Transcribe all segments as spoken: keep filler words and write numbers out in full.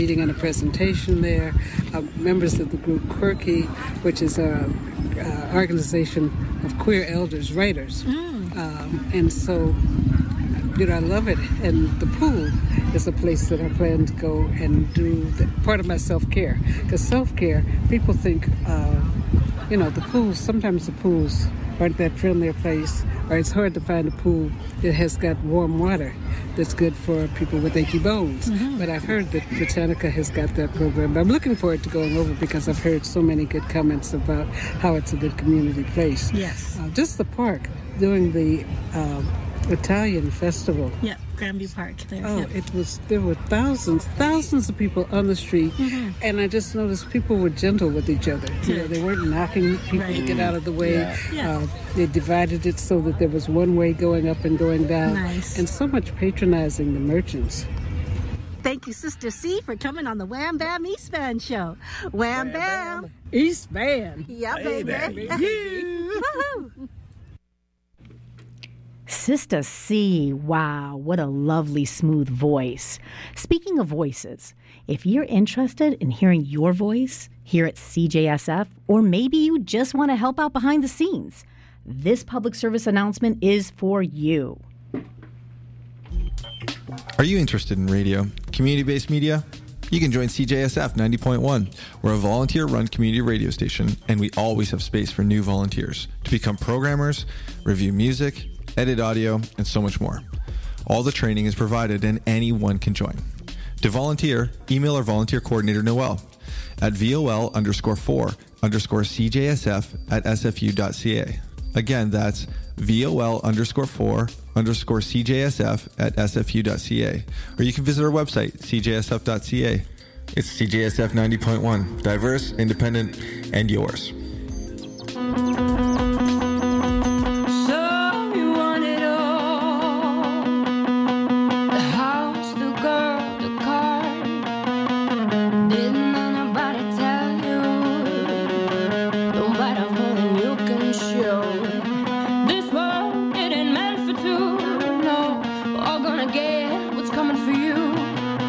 meeting and a presentation there. Uh, members of the group Quirky, which is a uh, organization of queer elders, writers. Mm. Um, and so, you know, I love it. And the pool is a place that I plan to go and do the, part of my self-care. Because self-care, people think, uh, you know, the pools, sometimes the pools aren't that friendly a place, or it's hard to find a pool that has got warm water that's good for people with achy bones. Mm-hmm. But I've heard that Britannica has got that program. But I'm looking forward to going over because I've heard so many good comments about how it's a good community place. Yes. Uh, just the park, doing the uh, Italian festival. Yeah, Grandview Park there. Oh, yep. it was, there were thousands, thousands of people on the street, mm-hmm. and I just noticed people were gentle with each other. You know, they weren't knocking people right. to get out of the way. Yeah. Yeah. Uh, they divided it so that there was one way going up and going down. Nice. And so much patronizing the merchants. Thank you, Sister C, for coming on the Wham Bam East Band show. Wham, Wham Bam. Bam. East Band. Yeah, hey, baby. baby. Woohoo. Sister C, wow, what a lovely, smooth voice. Speaking of voices, if you're interested in hearing your voice here at C J S F, or maybe you just want to help out behind the scenes, this public service announcement is for you. Are you interested in radio, community-based media? You can join C J S F ninety point one. We're a volunteer-run community radio station, and we always have space for new volunteers to become programmers, review music, edit audio, and so much more. All the training is provided and anyone can join. To volunteer, email our volunteer coordinator, Noel, at vol underscore four underscore cjsf at sfu.ca. Again, that's vol underscore four underscore cjsf at sfu.ca. Or you can visit our website, c j s f dot c a. It's C J S F ninety point one, diverse, independent, and yours.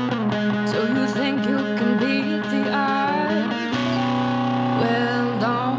Think you can beat the odds? Well, don't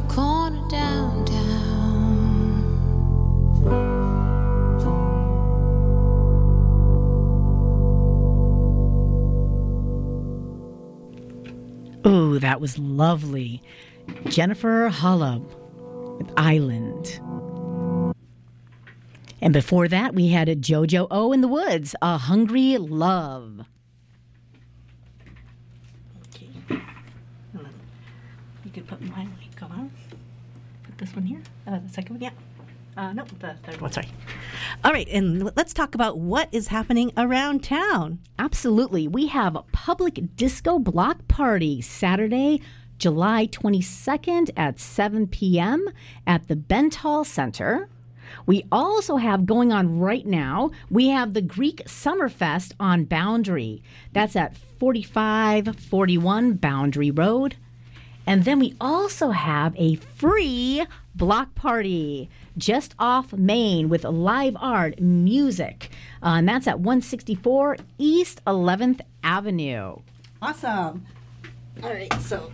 corner downtown. Ooh, that was lovely. Jennifer Holub with Island. And before that, we had a JoJo O in the Woods, A Hungry Love. Okay. You could put mine, go on. Put this one here. Uh, the second one, yeah. Uh, no, the third one, sorry. All right, and let's talk about what is happening around town. Absolutely. We have a public disco block party Saturday, July twenty-second at seven p.m. at the Bentall Center. We also have going on right now, we have the Greek Summerfest on Boundary. That's at forty-five forty-one Boundary Road. And then we also have a free block party just off Main with live art, music. Uh, and that's at one sixty-four East eleventh Avenue. Awesome. All right, so.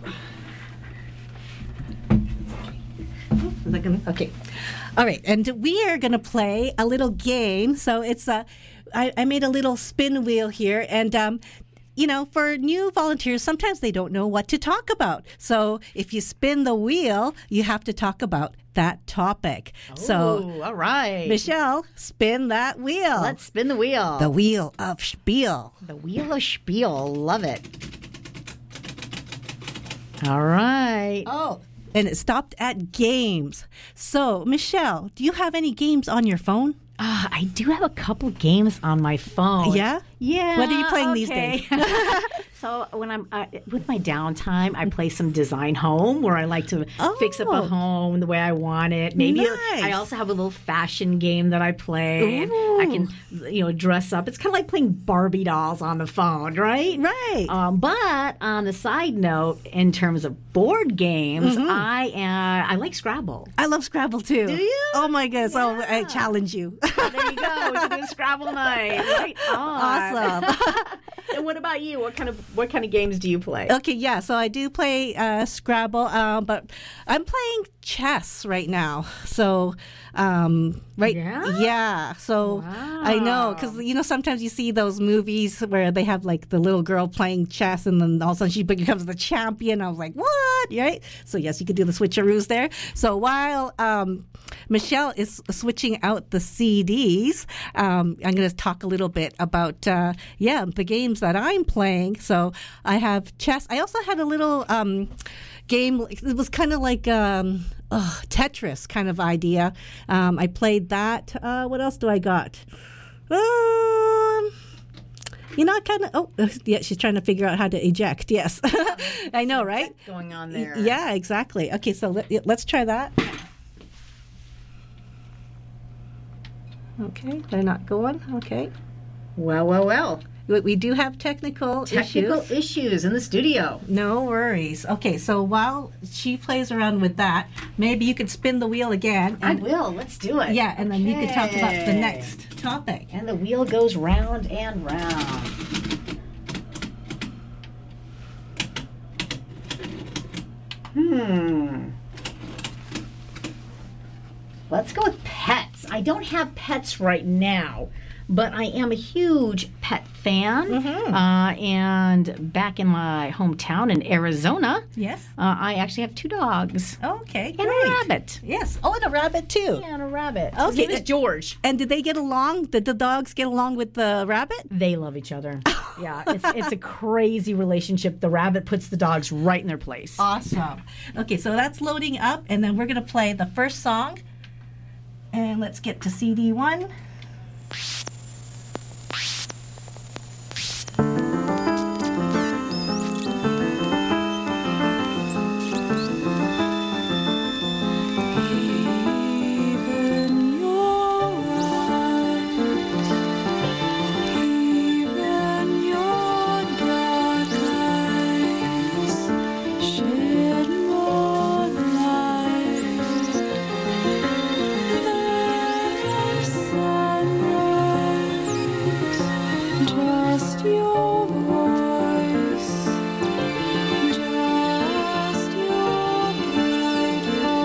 Is that gonna, okay. All right, and we are going to play a little game. So it's a, I, I made a little spin wheel here, and um, you know, for new volunteers, sometimes they don't know what to talk about. So if you spin the wheel, you have to talk about that topic. Oh, so, all right. Michelle, spin that wheel. Let's spin the wheel. The wheel of Spiel. The wheel of Spiel. Love it. All right. Oh, and it stopped at games. So, Michelle, do you have any games on your phone? Uh, I do have a couple games on my phone. Yeah? Yeah. What are you playing these okay. days? So when I'm uh, with my downtime, I play some Design Home, where I like to Oh. fix up a home the way I want it. Maybe Nice. I also have a little fashion game that I play. And I can, you know, dress up. It's kind of like playing Barbie dolls on the phone, right? Right. Um, but on the side note, in terms of board games, Mm-hmm. I uh, I like Scrabble. I love Scrabble too. Do you? Oh my goodness. Oh, I Yeah. challenge you. There you go. We can do Scrabble night. Right on. Awesome. And what about you? What kind of what kind of games do you play? Okay, yeah. So I do play uh, Scrabble, um, but I'm playing chess right now. So, um, right, Yeah? yeah. So I know because you know sometimes you see those movies where they have like the little girl playing chess, and then all of a sudden she becomes the champion. I was like, what? Right? So yes, you could do the switcheroos there. So while um, Michelle is switching out the C Ds, um, I'm going to talk a little bit about uh, yeah the games that I'm playing. So I have chess. I also had a little um, game. It was kind of like um, oh, Tetris kind of idea. Um, I played that. Uh, what else do I got? Um, you know, kind of. Oh, yeah. She's trying to figure out how to eject. Yes, I know, right? Going on there. Yeah, exactly. Okay, so let, let's try that. Okay, they're not going. Okay. Well, well, well. We, we do have technical, Technical issues. issues in the studio. No worries. Okay, so while she plays around with that, maybe you could spin the wheel again. I And, will. Let's do it. yeah, and then you could talk about the Okay. next topic. And the wheel goes round and round. Hmm. Let's go with pets. I don't have pets right now, but I am a huge pet fan. Mm-hmm. Uh, and back in my hometown in Arizona, Yes. uh, I actually have two dogs Okay, and great. a rabbit. Yes. Oh, and a rabbit too. Yeah, and a rabbit. Okay. His name is George. And did they get along? Did the dogs get along with the rabbit? They love each other. Yeah, it's it's a crazy relationship. The rabbit puts the dogs right in their place. Awesome. Okay, so that's loading up, and then we're going to play the first song. And let's get to C D one. Even your eyes, even your dark eyes shed more light than the sunrise. Just your voice, just your bright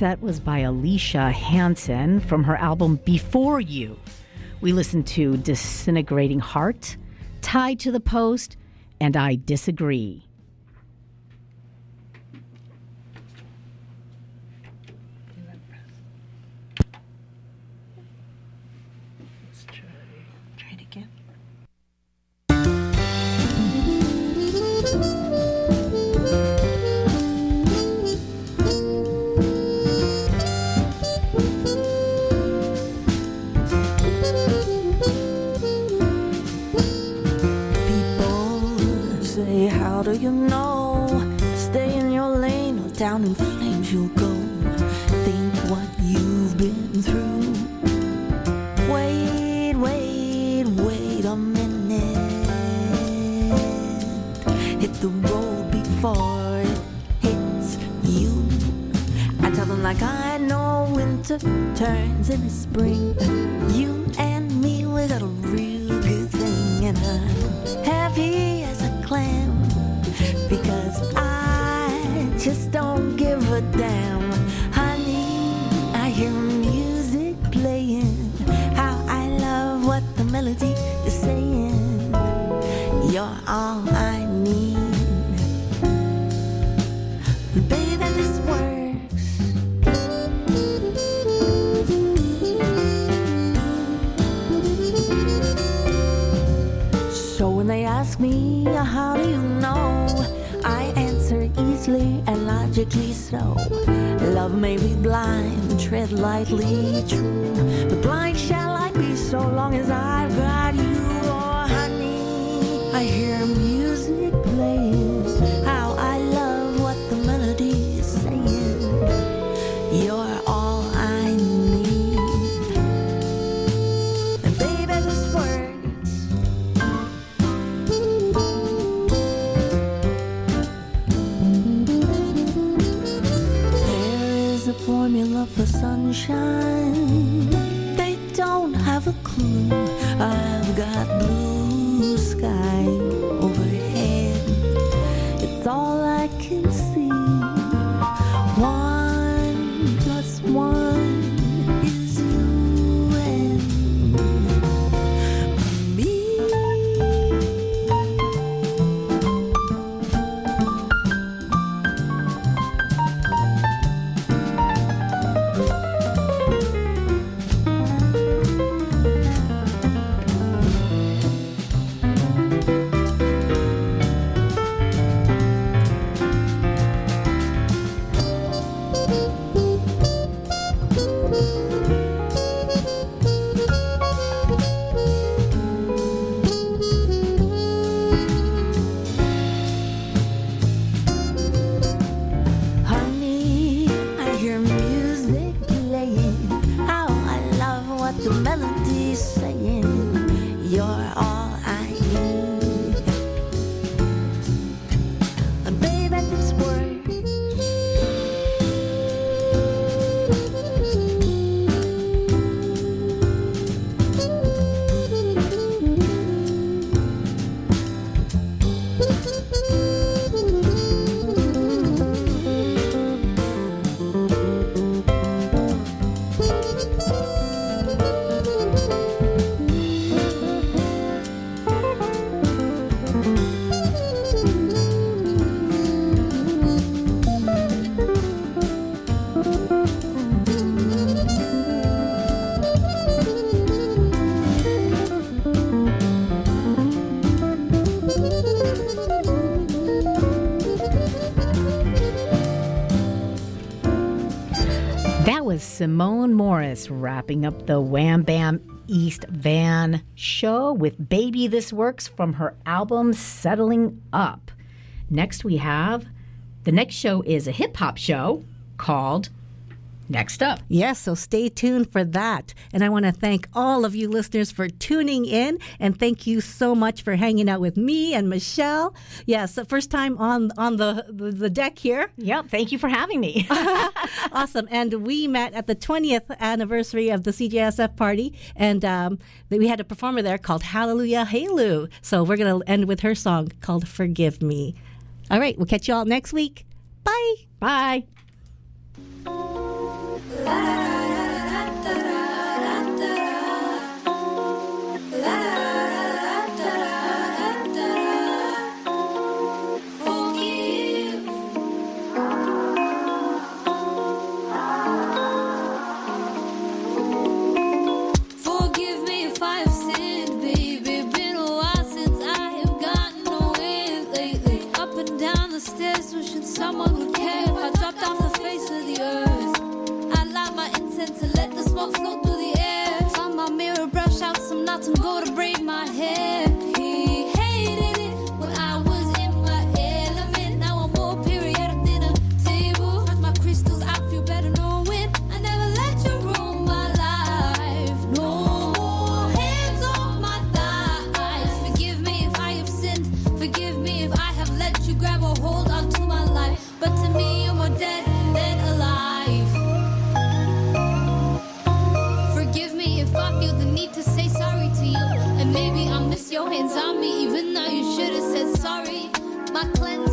set was by Alicia Hansen from her album Before You. We listened to Disintegrating Heart, Tied to the Post, and I Disagree. Let's try, try it again. Say, how do you know? Stay in your lane or down in flames you'll go. Think what you've been through. Wait, wait, wait a minute. Hit the road before it hits you. I tell them like I know winter turns into spring. You and me, we got a real good thing, and I'm happy as a clam because I just don't give a damn. Honey, I hear music playing. How I love what the melody is saying. You're all I need. Baby, this works. So when they ask me, how do you know? I answer easily and logically so. Love may be blind, tread lightly, true. But blind shall I be so long as I've got you. Oh, honey, I hear music playing. How I love what the melody is saying. You're all I need. And baby, this works. There is a formula for sunshine. They don't have a clue. I've got blue sky overhead. It's all I can see. One plus one is you and me. Honey, I hear music playing. How I love what the melody's saying. You're all I need. And baby, this works. That was Simone Morris wrapping up the Wham Bam East Van show with Baby This Works from her album Settling Up. Next we have, the next show is a hip hop show called Next Up. Yes, so stay tuned for that. And I want to thank all of you listeners for tuning in. And thank you so much for hanging out with me and Michelle. Yes, the first time on on the, the, the deck here. Yep, thank you for having me. Awesome. And we met at the twentieth anniversary of the C J S F party. And um, we had a performer there called Hallelujah Halu. So we're going to end with her song called Forgive Me. All right, we'll catch you all next week. Bye. Bye. Thank you. stairs, wishing someone would care. If I dropped off the face of the earth, I'd light my incense and let the smoke float through the air. Find my mirror, brush out some knots and go to braid my hair. He hated it when I was in my element. Now I'm more period at a dinner table. Touch my crystals, I feel better knowing I never let you ruin my life. No more hands on my thighs. Forgive me if I have sinned. Forgive me if I have let you grab a hold onto my life. But to me, you're more dead than alive. Forgive me if I feel the need to say sorry to you. And maybe I'll miss your hands on me. Even though you should have said sorry. My cleanse